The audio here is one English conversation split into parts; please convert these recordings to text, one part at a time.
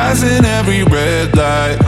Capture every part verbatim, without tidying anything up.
passing every red light.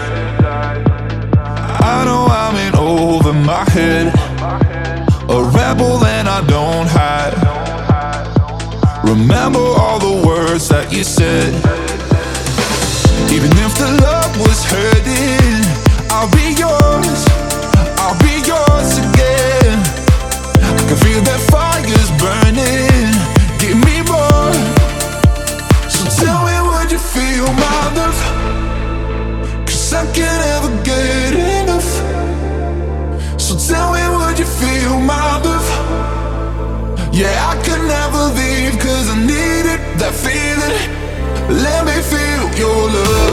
I know I'm in over my head, a rebel and I don't hide. Remember all the words that you said. Even if the love was hurting, I'll be yours, I'll be yours again. I can feel that fire's burning, give me more. So tell me, would you feel my love? Cause I can't ever get enough. So tell me, would you feel my love? Yeah, I could never leave, cause I needed that feeling. Let me feel your love.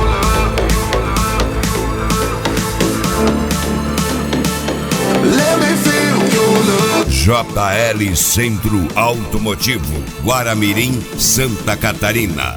Let me feel your love. J L Centro Automotivo, Guaramirim, Santa Catarina.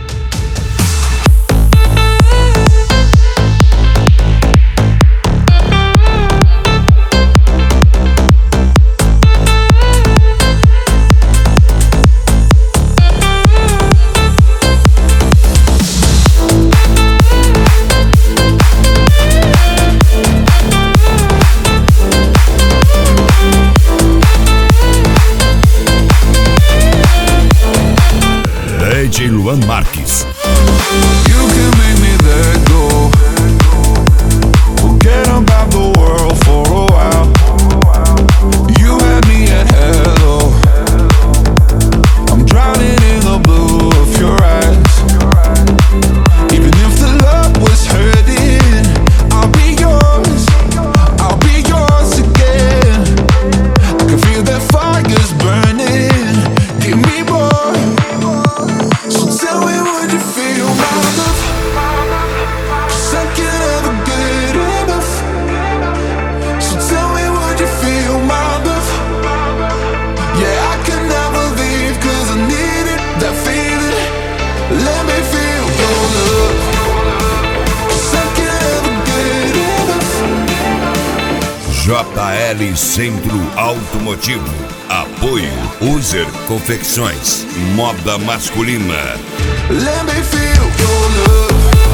Luan Marques. You can make me let go, forget about the world for a while. You had me at hello, I'm drowning in the blue of your eyes. Even if the love was hurting, I'll be yours, I'll be yours again. I can feel that fire's burning, give me more. Tell me, would you feel my love? Cause I can't ever get enough. So tell me, would you feel my love? Yeah, I could never leave, cause I needed that feeling. Let me feel your love. Cause I can't ever get enough. J L Centro Automotivo. Apoio User Confecções, moda masculina. Let me feel your love.